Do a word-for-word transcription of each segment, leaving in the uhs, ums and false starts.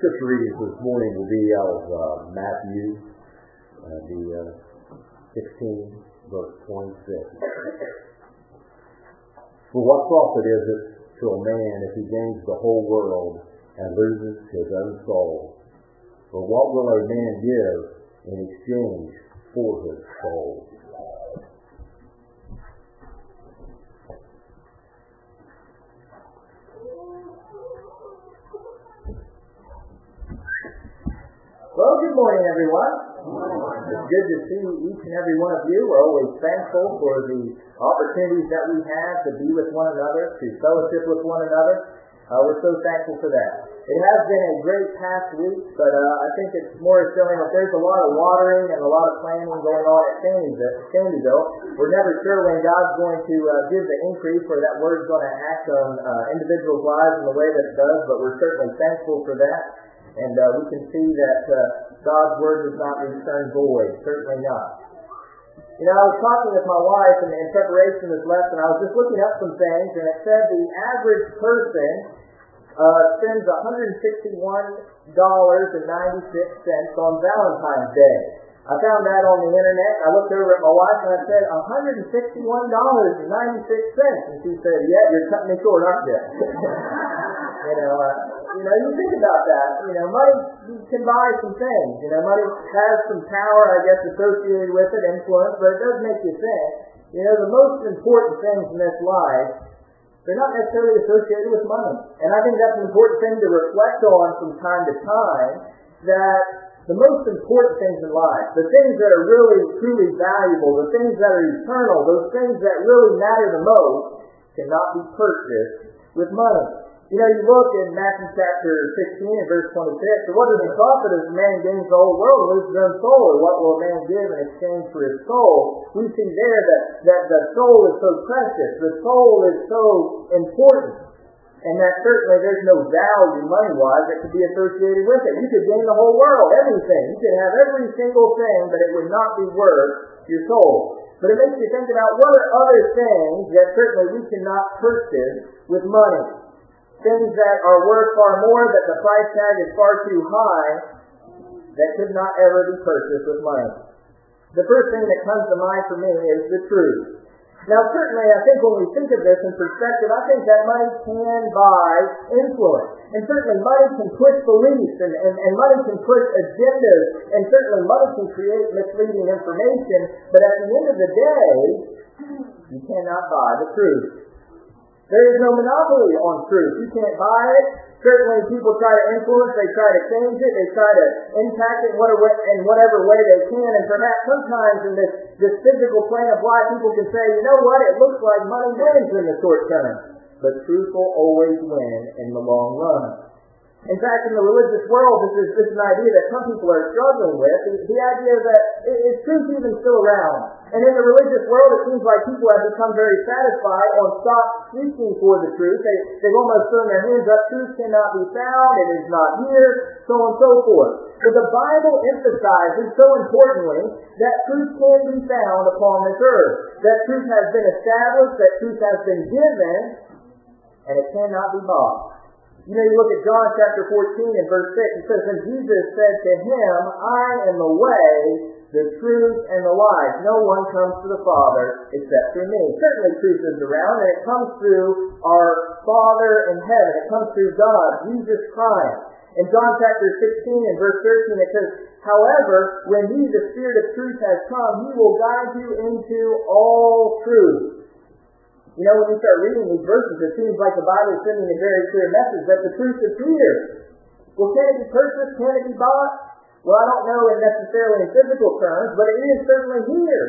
Scripture readings this morning will be out of uh, Matthew, uh, the uh, sixteen, verse twenty-six. For what profit is it to a man if he gains the whole world and loses his own soul? For what will a man give in exchange for his soul? Well, good morning, everyone. It's good to see each and every one of you. We're always thankful for the opportunities that we have to be with one another, to fellowship with one another. Uh, we're so thankful for that. It has been a great past week, but uh, I think it's more showing that there's a lot of watering and a lot of planning going on at Sandyville. We're never sure when God's going to uh, give the increase or that word's going to act on uh, individuals' lives in the way that it does, but we're certainly thankful for that. And uh, we can see that uh, God's word does not return void. Certainly not. You know, I was talking with my wife in, in preparation of this lesson. I was just looking up some things, and it said the average person uh, spends one hundred sixty-one dollars and ninety-six cents on Valentine's Day. I found that on the internet. I looked over at my wife and I said, one hundred sixty-one dollars and ninety-six cents. And she said, yeah, you're cutting me short, aren't you? you know, uh, You know, you think about that. You know, money can buy some things. You know, money has some power, I guess, associated with it, influence, but it does make you think. You know, the most important things in this life, they're not necessarily associated with money. And I think that's an important thing to reflect on from time to time, that the most important things in life, the things that are really, truly valuable, the things that are eternal, those things that really matter the most, cannot be purchased with money. You know, you look in Matthew chapter sixteen and verse twenty-six, so what does it profit if a man gains the whole world and loses his own soul? Or what will a man give in exchange for his soul? We see there that, that the soul is so precious, the soul is so important, and that certainly there's no value money-wise that could be associated with it. You could gain the whole world, everything. You could have every single thing, but it would not be worth your soul. But it makes you think about what are other things that certainly we cannot purchase with money. Things that are worth far more, that the price tag is far too high, that could not ever be purchased with money. The first thing that comes to mind for me is the truth. Now, certainly, I think when we think of this in perspective, I think that money can buy influence. And certainly money can push beliefs, and, and, and money can push agendas, and certainly money can create misleading information, but at the end of the day, you cannot buy the truth. There is no monopoly on truth. You can't buy it. Certainly people try to influence, they try to change it, they try to impact it in whatever way they can, and perhaps sometimes in this, this physical plane of life, people can say, you know what, it looks like money wins in the short term, but truth will always win in the long run. In fact, in the religious world, this is, this is an idea that some people are struggling with, the, the idea that is truth even still around? And in the religious world, it seems like people have become very satisfied on stop seeking for the truth. They, they've almost thrown their hands up, truth cannot be found, it is not here, so on and so forth. But the Bible emphasizes so importantly that truth can be found upon this earth. That truth has been established, that truth has been given, and it cannot be bought. You know, you look at John chapter fourteen and verse six, it says, and Jesus said to him, I am the way, the truth, and the life. No one comes to the Father except through me. Certainly truth is around, and it comes through our Father in heaven. It comes through God, Jesus Christ. In John chapter sixteen and verse thirteen, it says, however, when he, the Spirit of truth, has come, he will guide you into all truth. You know, when you start reading these verses, it seems like the Bible is sending a very clear message that the truth is here. Well, can it be purchased? Can it be bought? Well, I don't know necessarily in physical terms, but it is certainly here.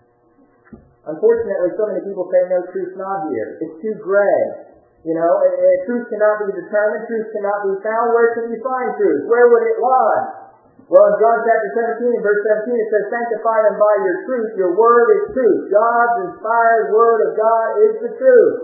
Unfortunately, so many people say, no, truth's not here. It's too gray. You know, it, it, truth cannot be determined. Truth cannot be found. Where can you find truth? Where would it lie? Well, in John chapter seventeen, verse seventeen, it says, sanctify them by your truth. Your word is truth. God's inspired word of God is the truth.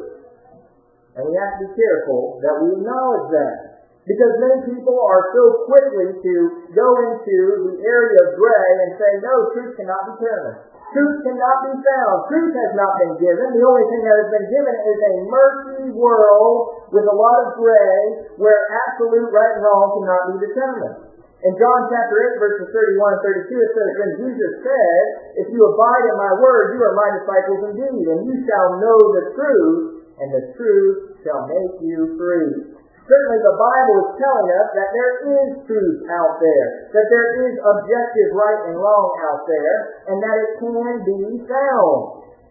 And we have to be careful that we acknowledge that. Because many people are so quickly to go into the area of gray and say, no, truth cannot be determined. Truth cannot be found. Truth has not been given. The only thing that has been given is a murky world with a lot of gray where absolute right and wrong cannot be determined. In John chapter eight, verses thirty-one and thirty-two, it says, "Then Jesus said, If you abide in my word, you are my disciples indeed, and you shall know the truth, and the truth shall make you free." Certainly the Bible is telling us that there is truth out there, that there is objective right and wrong out there, and that it can be found.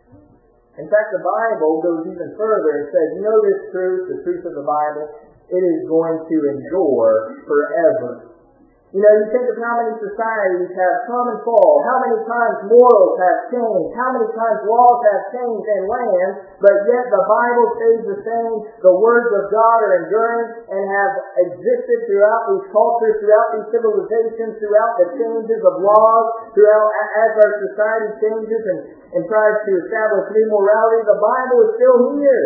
In fact, the Bible goes even further and says, you know this truth, the truth of the Bible, it is going to endure forever. You know, you think of how many societies have come and fall, how many times morals have changed, how many times laws have changed in land, but yet the Bible stays the same. The words of God are enduring and have existed throughout these cultures, throughout these civilizations, throughout the changes of laws, throughout as our society changes and, and tries to establish new morality. The Bible is still here.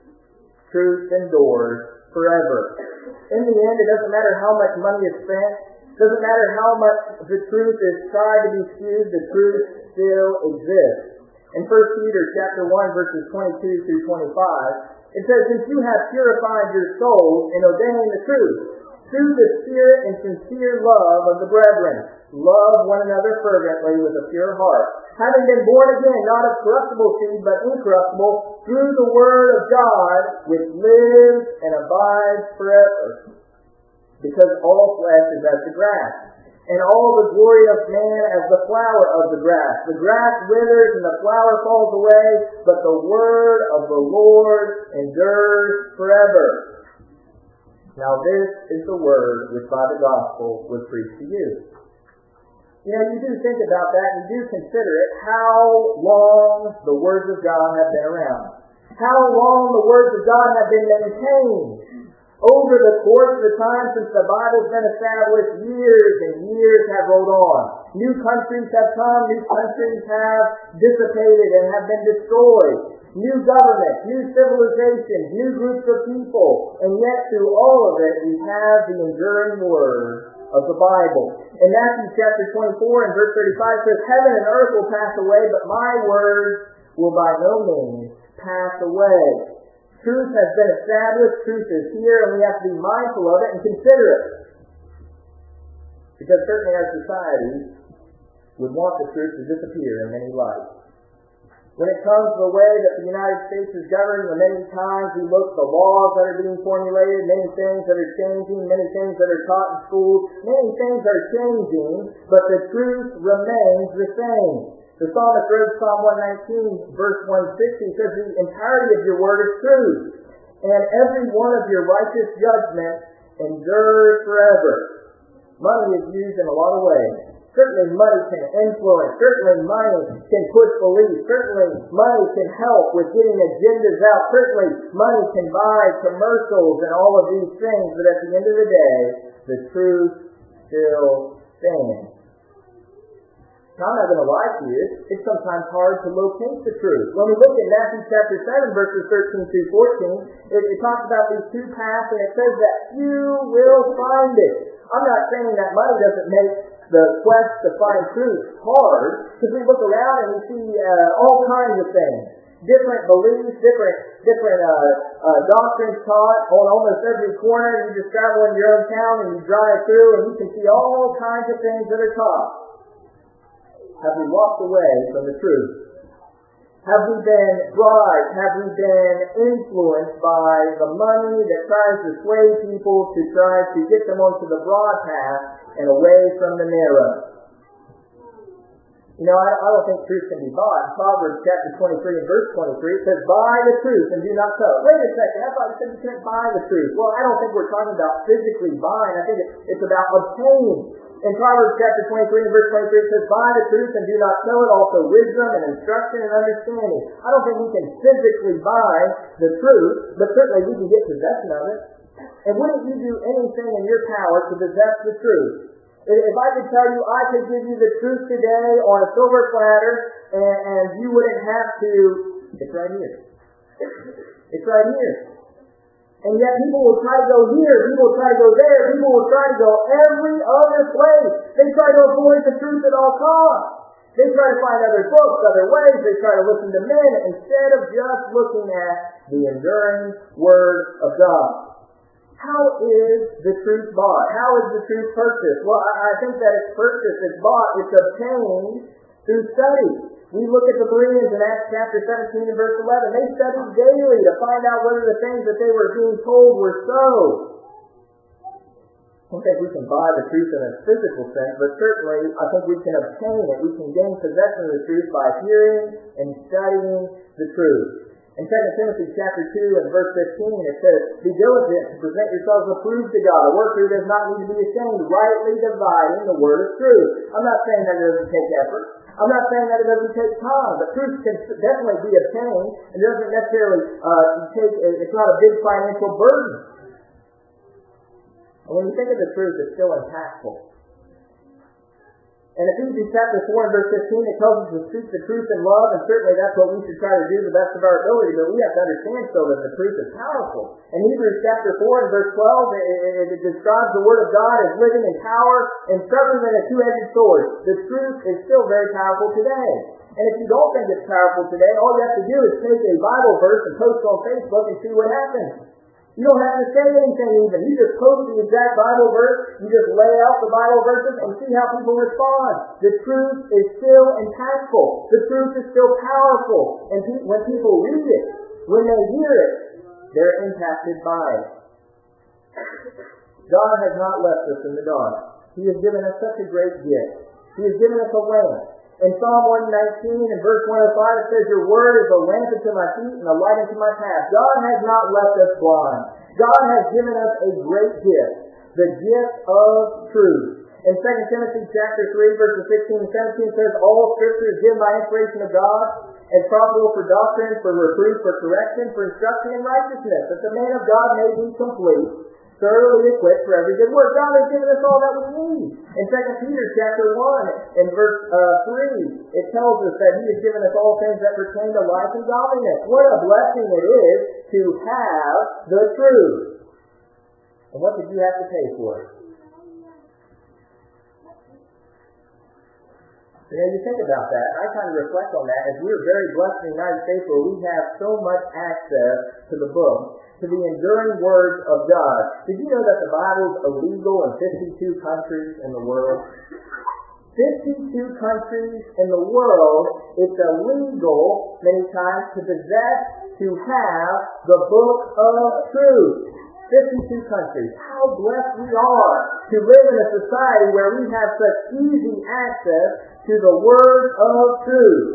Truth endures forever. In the end, it doesn't matter how much money is spent. Doesn't matter how much the truth is tried to be skewed, the truth still exists. In First Peter chapter one, verses twenty-two through twenty-five, it says, "Since you have purified your souls in obeying the truth, through the spirit and sincere love of the brethren, love one another fervently with a pure heart, having been born again, not of corruptible seed, but incorruptible, through the word of God, which lives and abides forever. Because all flesh is as the grass, and all the glory of man as the flower of the grass. The grass withers and the flower falls away, but the word of the Lord endures forever." Now this is the word which by the gospel was preached to you. You know, you do think about that, and you do consider it, how long the words of God have been around. How long the words of God have been maintained. Over the course of the time since the Bible's been established, years and years have rolled on. New countries have come, new countries have dissipated and have been destroyed. New governments, new civilizations, new groups of people. And yet through all of it, we have the enduring word of the Bible. In Matthew chapter twenty-four and verse thirty-five says, "Heaven and earth will pass away, but my words will by no means pass away." Truth has been established, truth is here, and we have to be mindful of it and consider it. Because certainly our society would want the truth to disappear in many lights. When it comes to the way that the United States is governed, many times we look at the laws that are being formulated, many things that are changing, many things that are taught in schools, many things are changing, but the truth remains the same. The psalmist wrote Psalm one nineteen, verse one sixty, says, "The entirety of your word is truth, and every one of your righteous judgments endures forever." Money is used in a lot of ways. Certainly money can influence. Certainly money can push beliefs. Certainly money can help with getting agendas out. Certainly money can buy commercials and all of these things. But at the end of the day, the truth still stands. Now, I'm not going to lie to you. It's sometimes hard to locate the truth. When we look at Matthew chapter seven, verses thirteen through fourteen, it, it talks about these two paths, and it says that you will find it. I'm not saying that money doesn't make the quest to find truth hard, because we look around and we see uh, all kinds of things. Different beliefs, different different uh, uh, doctrines taught on almost every corner. You just travel in your own town and you drive through, and you can see all kinds of things that are taught. Have we walked away from the truth? Have we been bribed? Have we been influenced by the money that tries to sway people to try to get them onto the broad path and away from the narrow? You know, I, I don't think truth can be bought. In Proverbs chapter twenty-three and verse twenty-three, it says, "Buy the truth and do not sell." Wait a second, I thought it said you couldn't buy the truth. Well, I don't think we're talking about physically buying. I think it, it's about obtaining. In Proverbs chapter twenty-three and verse twenty-three, it says, "Buy the truth and do not sell it, also wisdom and instruction and understanding." I don't think we can physically buy the truth, but certainly we can get possession of it. And wouldn't you do anything in your power to possess the truth? If I could tell you I could give you the truth today on a silver platter, and, and you wouldn't have to, it's right here. It's right here. And yet people will try to go here, people will try to go there, people will try to go every other place. They try to avoid the truth at all costs. They try to find other books, other ways. They try to listen to men instead of just looking at the enduring Word of God. How is the truth bought? How is the truth purchased? Well, I think that it's purchased, it's bought, it's obtained through study. We look at the Bereans in Acts chapter seventeen and verse eleven. They studied daily to find out whether the things that they were being told were so. I don't think we can buy the truth in a physical sense, but certainly I think we can obtain it. We can gain possession of the truth by hearing and studying the truth. In Second Timothy chapter two and verse fifteen, it says, "Be diligent to present yourselves approved to God, a worker who does not need to be ashamed, rightly dividing the word of truth." I'm not saying that it doesn't take effort. I'm not saying that it doesn't take time, but truth can definitely be obtained, and it doesn't necessarily uh, take, it's not a big financial burden. And when you think of the truth, it's still impactful. In Ephesians chapter four and verse fifteen, it tells us to speak the truth in love, and certainly that's what we should try to do to the best of our ability, but we have to understand still that the truth is powerful. In Hebrews chapter four and verse twelve, it, it, it describes the Word of God as living in power and sharper than a two-edged sword. The truth is still very powerful today. And if you don't think it's powerful today, all you have to do is take a Bible verse and post it on Facebook and see what happens. You don't have to say anything even. You just post the exact Bible verse, you just lay out the Bible verses and see how people respond. The truth is still impactful. The truth is still powerful. And pe- when people read it, when they hear it, they're impacted by it. God has not left us in the dark. He has given us such a great gift. He has given us a lamp. In Psalm one nineteen and verse one oh five, it says, "Your word is a lamp unto my feet and a light unto my path." God has not left us blind. God has given us a great gift, the gift of truth. In Second Timothy chapter three, verses sixteen and seventeen, it says, "All Scripture is given by inspiration of God, and profitable for doctrine, for reproof, for correction, for instruction in righteousness, that the man of God may be complete, thoroughly equipped for every good work." God has given us all that we need. In Second Peter chapter one and verse uh, three, it tells us that He has given us all things that pertain to life and godliness. What a blessing it is to have the truth. And what did you have to pay for it? You know, you think about that, and I kind of reflect on that, as we're very blessed in the United States where we have so much access to the book, to the enduring Word of God. Did you know that the Bible is illegal in fifty-two countries in the world? fifty-two countries in the world, it's illegal many times to possess, to have the book of truth. fifty-two countries. How blessed we are to live in a society where we have such easy access to the Word of truth.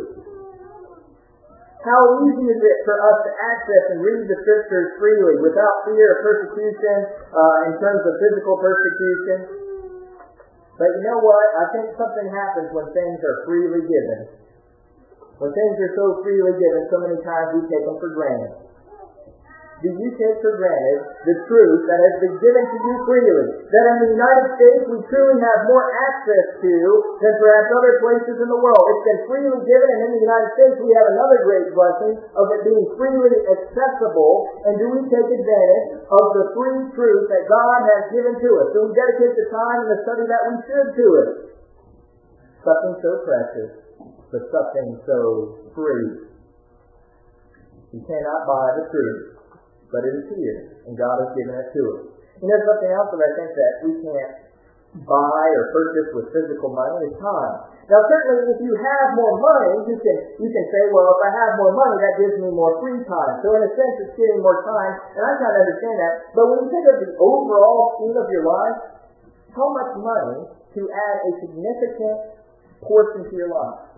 How easy is it for us to access and read the Scriptures freely without fear of persecution uh, in terms of physical persecution? But you know what? I think something happens when things are freely given. When things are so freely given, so many times we take them for granted. Do you take for granted the truth that has been given to you freely? That in the United States we truly have more access to than perhaps other places in the world. It's been freely given, and in the United States we have another great blessing of it being freely accessible. And do we take advantage of the free truth that God has given to us? Do we dedicate the time and the study that we should to it? Something so precious, but something so free. You cannot buy the truth, but it is here, and God has given it to us. And there's something else that I think that we can't buy or purchase with physical money is time. Now, certainly, if you have more money, you can you can say, well, if I have more money, that gives me more free time. So in a sense, it's giving more time, and I kind of understand that. But when you think of the overall scheme of your life, how much money to add a significant portion to your life?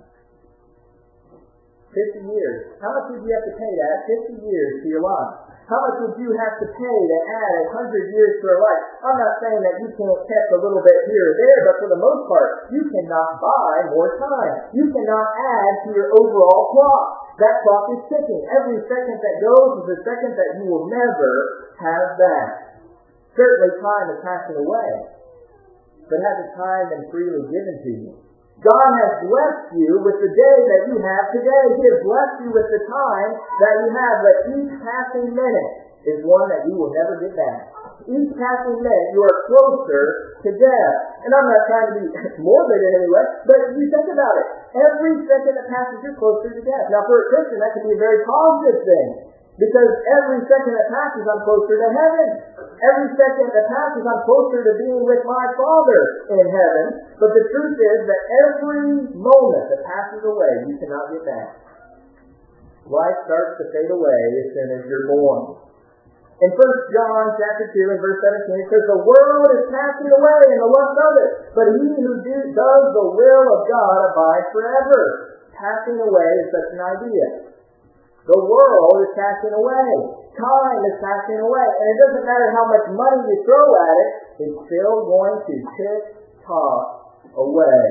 fifty years. How much would you have to pay to add fifty years to your life? How much would you have to pay to add one hundred years to your life? I'm not saying that you can't catch a little bit here or there, but for the most part, you cannot buy more time. You cannot add to your overall clock. That clock is ticking. Every second that goes is a second that you will never have back. Certainly time is passing away, but has the time been freely given to you? God has blessed you with the day that you have today. He has blessed you with the time that you have, but each passing minute is one that you will never get back. Each passing minute, you are closer to death. And I'm not trying to be morbid in any way, but you think about it. Every second that passes, you're closer to death. Now, for a Christian, that can be a very positive thing, because every second that passes, I'm closer to heaven. Every second that passes, I'm closer to being with my Father in heaven. But the truth is that every moment that passes away, you cannot get back. Life starts to fade away as soon as you're born. In First John chapter two and verse seventeen, it says, "The world is passing away and the lust of it, but he who do, does the will of God abides forever." Passing away is such an idea. The world is passing away. Time is passing away. And it doesn't matter how much money you throw at it, it's still going to tick-tock away.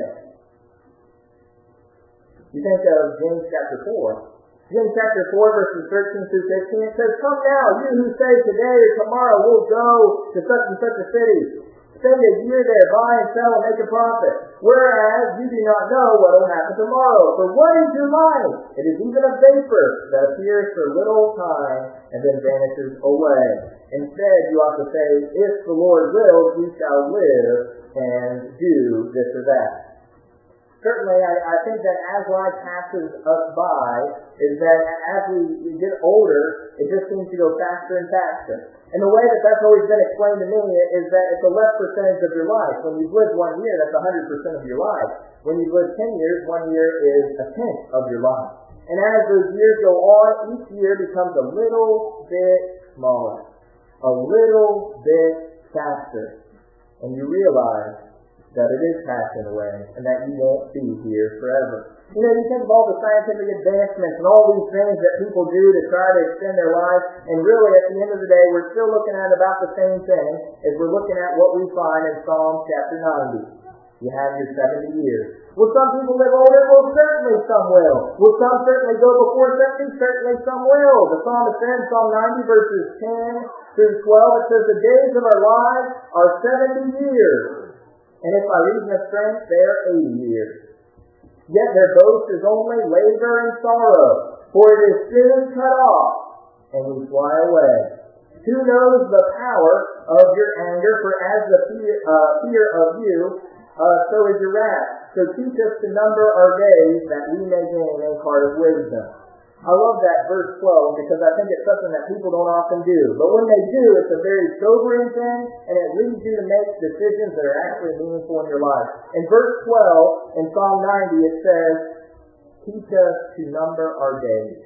You think of James chapter four. James chapter four, verses thirteen through fifteen, it says, "Come now, you who say today or tomorrow we'll go to such and such a city. Spend a year there, buy and sell and make a profit. Whereas you do not know what will happen tomorrow. For what is your life? It is even a vapor that appears for a little time and then vanishes away. Instead, you ought to say, if the Lord wills, we shall live and do this or that." Certainly, I, I think that as life passes us by, is that as we get older, it just seems to go faster and faster. And the way that that's always been explained to me is that it's a less percentage of your life. When you've lived one year, that's one hundred percent of your life. When you've lived ten years, one year is a tenth of your life. And as those years go on, each year becomes a little bit smaller, a little bit faster. And you realize that it is passing away, and that you won't be here forever. You know, you think of all the scientific advancements and all these things that people do to try to extend their lives, and really at the end of the day, we're still looking at about the same thing as we're looking at what we find in Psalm chapter ninety. You have your seventy years. Will some people live older? Well, certainly some will. Will some certainly go before seventy? Certainly some will. The psalmist said in Psalm ninety, verses ten through twelve, it says, "The days of our lives are seventy years. And if by reason of strength, they are eighty years. Yet their boast is only labor and sorrow, for it is soon cut off, and we fly away. Who knows the power of your anger? For as the fear, uh, fear of you, uh, so is your wrath. So teach us to number our days, that we may gain a heart of wisdom." I love that verse twelve, because I think it's something that people don't often do. But when they do, it's a very sobering thing, and it leads you to make decisions that are actually meaningful in your life. In verse twelve, in Psalm ninety, it says, "Teach us to number our days."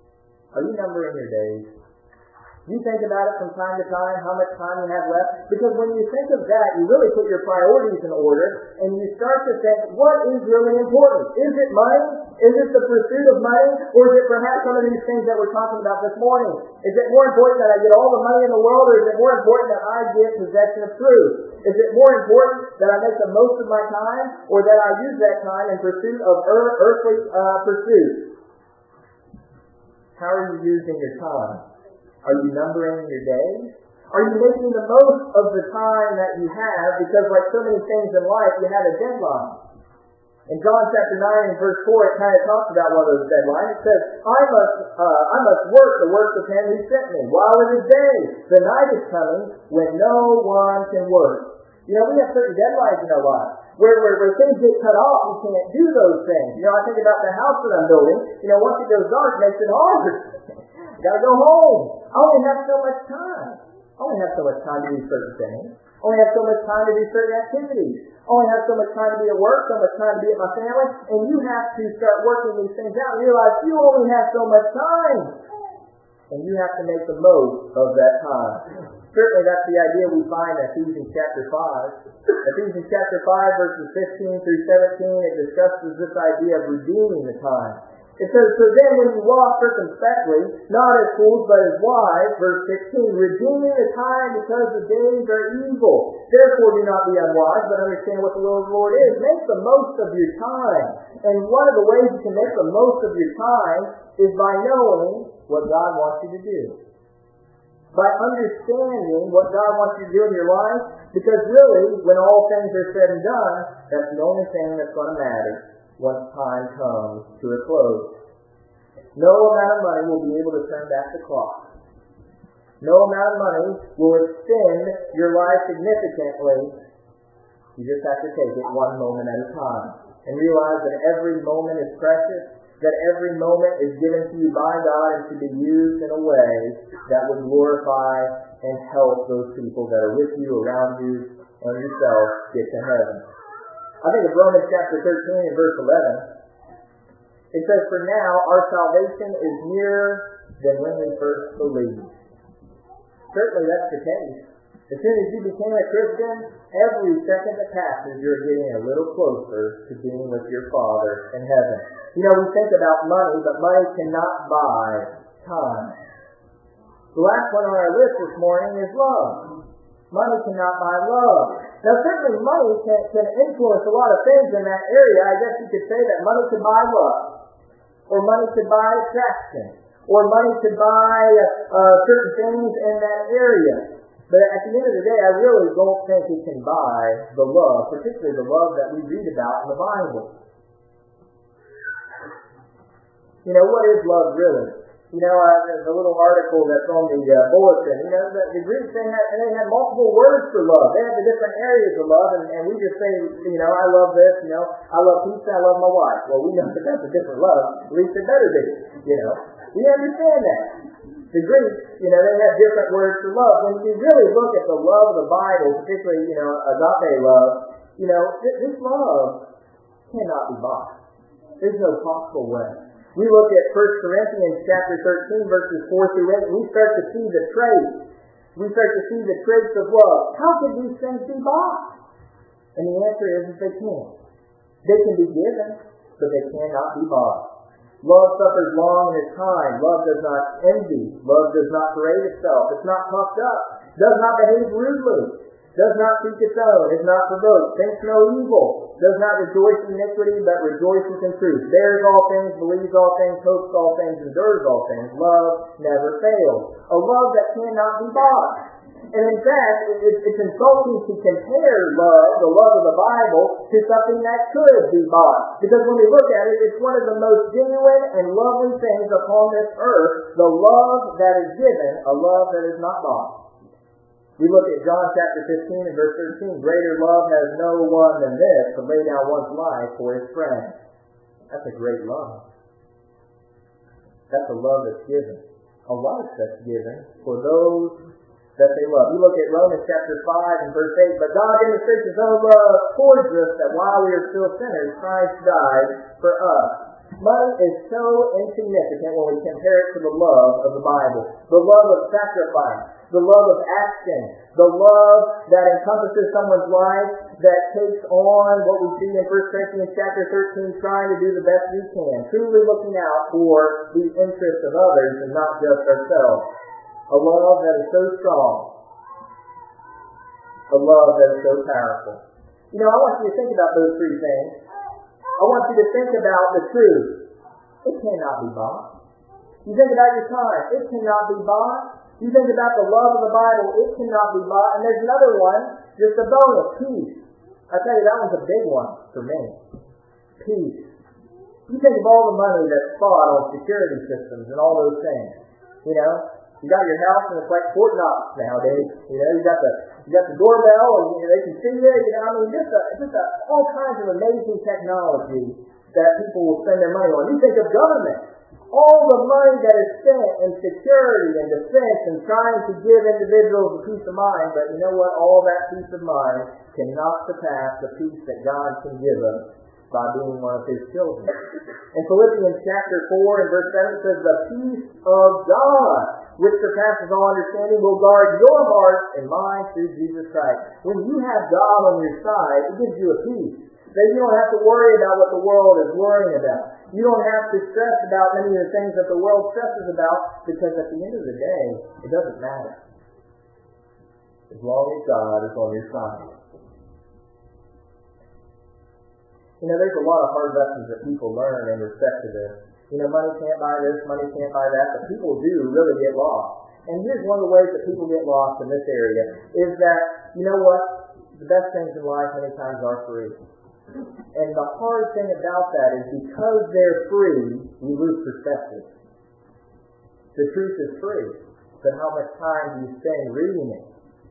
Are you numbering your days? You think about it from time to time, how much time you have left. Because when you think of that, you really put your priorities in order, and you start to think, what is really important? Is it money? Is it the pursuit of money? Or is it perhaps some of these things that we're talking about this morning? Is it more important that I get all the money in the world, or is it more important that I get possession of truth? Is it more important that I make the most of my time, or that I use that time in pursuit of earth, earthly uh, pursuits? How are you using your time? Are you numbering your days? Are you making the most of the time that you have? Because like so many things in life, you have a deadline. In John chapter nine and verse four, it kind of talks about one of those deadlines. It says, I must uh, I must work the work of him who sent me, while it is day. The night is coming when no one can work. You know, we have certain deadlines in our lives. Where, where, where things get cut off, you can't do those things. You know, I think about the house that I'm building. You know, once it goes dark, it makes it hard. Gotta go home. I only have so much time. I only have so much time to do certain things. I only have so much time to do certain activities. I only have so much time to be at work, so much time to be at my family. And you have to start working these things out and realize you only have so much time. And you have to make the most of that time. Certainly that's the idea we find in Ephesians chapter five. Ephesians chapter five, verses fifteen through seventeen, it discusses this idea of redeeming the time. It says, "So then when you walk circumspectly, not as fools but as wise," verse sixteen, "redeeming the time because the days are evil. Therefore do not be unwise, but understand what the will of the Lord is." Make the most of your time. And one of the ways you can make the most of your time is by knowing what God wants you to do. By understanding what God wants you to do in your life, because really, when all things are said and done, that's the only thing that's going to matter once time comes to a close. No amount of money will be able to turn back the clock. No amount of money will extend your life significantly. You just have to take it one moment at a time and realize that every moment is precious, that every moment is given to you by God and to be used in a way that would glorify and help those people that are with you, around you, and yourself get to heaven. I think of Romans chapter thirteen and verse eleven. It says, "For now our salvation is nearer than when we first believed." Certainly that's the case. As soon as you became a Christian, every second that passes, you're getting a little closer to being with your Father in heaven. You know, we think about money, but money cannot buy time. The last one on our list this morning is love. Money cannot buy love. Now, certainly money can, can influence a lot of things in that area. I guess you could say that money could buy love, or money could buy attraction, or money could buy uh, certain things in that area. But at the end of the day, I really don't think it can buy the love, particularly the love that we read about in the Bible. You know, what is love really? You know, uh, there's a little article that's on the uh, bulletin. You know, the, the Greeks, they had, they had multiple words for love. They had the different areas of love, and, and we just say, you know, I love this, you know, I love pizza, I love my wife. Well, we know that that's a different love. At least it better be, you know. We understand that. The Greeks, you know, they have different words for love. When you really look at the love of the Bible, particularly, you know, agape love, you know, this love cannot be bought. There's no possible way. We look at First Corinthians chapter thirteen, verses four through eight, and we start to see the traits. We start to see the traits of love. How can these things be bought? And the answer is that they can't. They can be given, but they cannot be bought. Love suffers long in its time. Love does not envy. Love does not parade itself. It's not puffed up. Does not behave rudely. Does not seek its own. Is not provoked. Thinks no evil. Does not rejoice in iniquity, but rejoices in truth. Bears all things, believes all things, hopes all things, endures all things. Love never fails. A love that cannot be bought. And in fact, it's, it's insulting to compare love, the love of the Bible, to something that could be bought. Because when we look at it, it's one of the most genuine and lovely things upon this earth, the love that is given, a love that is not bought. We look at John chapter fifteen and verse thirteen. Greater love has no one than this, to lay down one's life for his friend. That's a great love. That's a love that's given. A life that's given for those that they love. You look at Romans chapter five and verse eight. But God demonstrates His own love towards us, that while we are still sinners, Christ died for us. Money is so insignificant when we compare it to the love of the Bible. The love of sacrifice, the love of action, the love that encompasses someone's life, that takes on what we see in First Corinthians chapter thirteen, trying to do the best we can, truly looking out for the interests of others and not just ourselves. A love that is so strong. A love that is so powerful. You know, I want you to think about those three things. I want you to think about the truth. It cannot be bought. You think about your time. It cannot be bought. You think about the love of the Bible. It cannot be bought. And there's another one, just a bonus, peace. I tell you, that one's a big one for me. Peace. You think of all the money that's spent on security systems and all those things. You know, you got your house and it's like Fort Knox nowadays. You know, you got the you got the doorbell and you know, they can see you. You know, I mean, just a, just a, all kinds of amazing technology that people will spend their money on. You think of government. All the money that is spent in security and defense and trying to give individuals a peace of mind, but you know what? All that peace of mind cannot surpass the peace that God can give us by being one of His children. In Philippians chapter four and verse seven it says, "The peace of God, which surpasses all understanding, will guard your heart and mind through Jesus Christ." When you have God on your side, it gives you a peace. That you don't have to worry about what the world is worrying about. You don't have to stress about many of the things that the world stresses about, because at the end of the day, it doesn't matter. As long as God is on your side. You know, there's a lot of hard lessons that people learn in respect to this. You know, money can't buy this, money can't buy that, but people do really get lost. And here's one of the ways that people get lost in this area, is that, you know what, the best things in life many times are free. And the hard thing about that is because they're free, we lose perspective. The truth is free. but how much time do you spend reading it?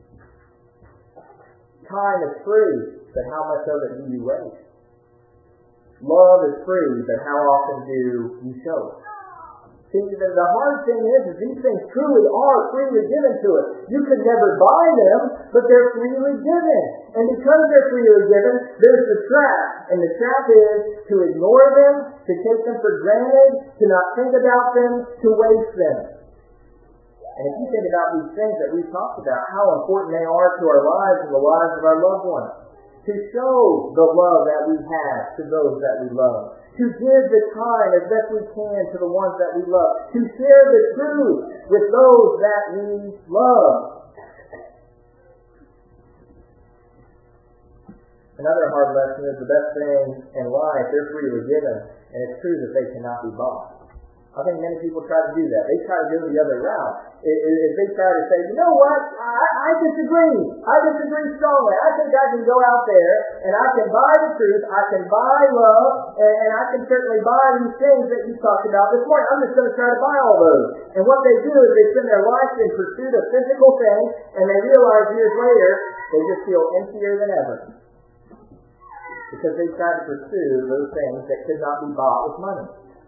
Time is free, but how much of it do you waste? Love is free, but how often do you show it? See, the, the hard thing is, is these things truly are freely given to us. You could never buy them, but they're freely given. And because they're freely given, there's the trap. And the trap is to ignore them, to take them for granted, to not think about them, to waste them. And if you think about these things that we've talked about, how important they are to our lives and the lives of our loved ones, to show the love that we have to those that we love, to give the time as best we can to the ones that we love, to share the truth with those that we love. Another hard lesson is the best things in life, they're freely given, and it's true that they cannot be bought. I think many people try to do that. They try to go the other route. If they try to say, you know what, I, I disagree. I disagree strongly. I think I can go out there and I can buy the truth. I can buy love. And, and I can certainly buy these things that you talked about this morning. I'm just going to try to buy all those. And what they do is they spend their life in pursuit of physical things, and they realize years later they just feel emptier than ever. Because they try to pursue those things that could not be bought with money.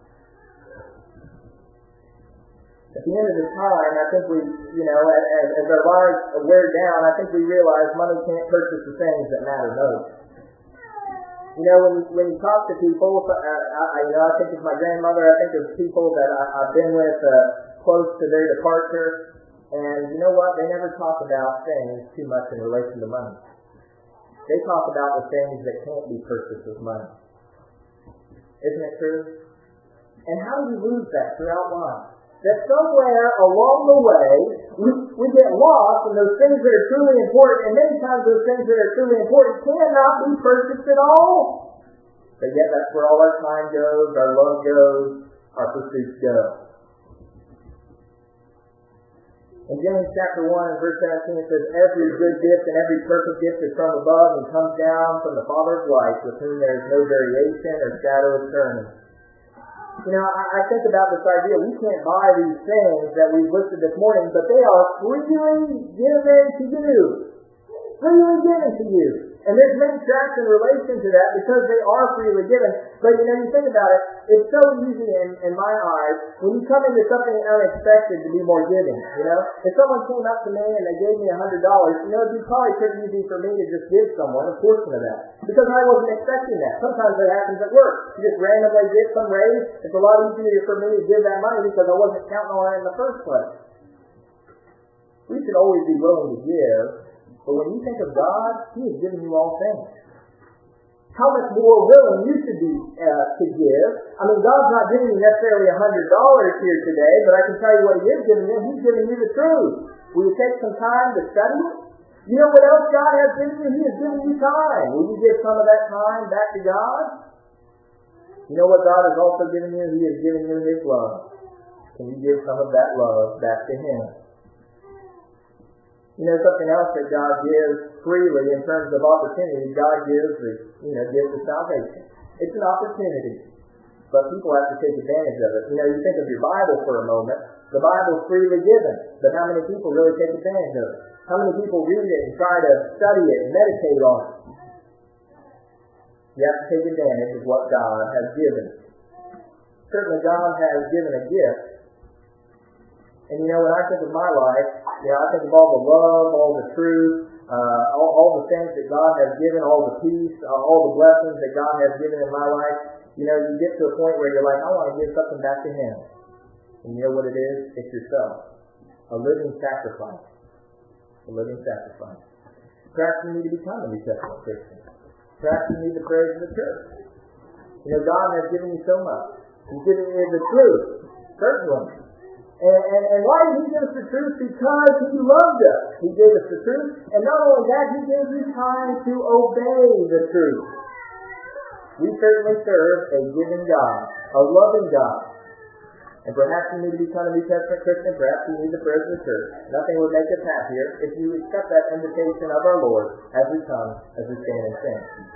At the end of the time, I think we, you know, as, as our lives wear down, I think we realize money can't purchase the things that matter most. You know, when when you talk to people, uh, I, you know, I think of my grandmother, I think of people that I, I've been with uh, close to their departure, and you know what? They never talk about things too much in relation to money. They talk about the things that can't be purchased with money. Isn't it true? And how do you lose that throughout life? That somewhere along the way, we, we get lost in those things that are truly important, and many times those things that are truly important cannot be purchased at all. But yet that's where all our time goes, our love goes, our pursuits go. In James chapter one and verse seventeen it says, every good gift and every perfect gift is from above and comes down from the Father of lights, with whom there is no variation or shadow of turning. You know, I, I think about this idea, we can't buy these things that we've listed this morning, but they are freely given to you. Freely given to you. And there's many traps in relation to that because they are freely given. But, you know, you think about it, it's so easy in, in my eyes when you come into something unexpected to be more giving, you know. If someone came up to me and they gave me a hundred dollars, you know, it'd be probably pretty easy for me to just give someone a portion of that. Because I wasn't expecting that. Sometimes that happens at work. You just randomly get some raise. It's a lot easier for me to give that money because I wasn't counting on it in the first place. We should always be willing to give. But when you think of God, He has given you all things. How much more willing you should be uh, to give. I mean, God's not giving you necessarily a hundred dollars here today, but I can tell you what He is giving you. He's giving you the truth. Will you take some time to study it? You know what else God has given you? He has given you time. Will you give some of that time back to God? You know what God has also given you? He has given you His love. Can you give some of that love back to Him? You know, something else that God gives freely in terms of opportunity, God gives the, you know, gives the salvation. It's an opportunity. But people have to take advantage of it. You know, you think of your Bible for a moment. The Bible is freely given. But how many people really take advantage of it? How many people read it and try to study it and meditate on it? You have to take advantage of what God has given. Certainly God has given a gift. And you know, when I think of my life, you know, I think of all the love, all the truth, uh, all, all the things that God has given, all the peace, uh, all the blessings that God has given in my life. You know, you get to a point where you're like, I want to give something back to Him. And you know what it is? It's yourself. A living sacrifice. A living sacrifice. Perhaps you need to become a New Testament Christian. Perhaps you need the prayers of the church. You know, God has given you so much. He's given you the truth, certainly. And, and, and why did He give us the truth? Because He loved us. He gave us the truth. And not only that, He gave you time to obey the truth. We certainly serve a giving God, a loving God. And perhaps you need to become a New Testament Christian. Perhaps you need the prayers of the church. Nothing would make us happier if you accept that invitation of our Lord as we come, as we stand and sing.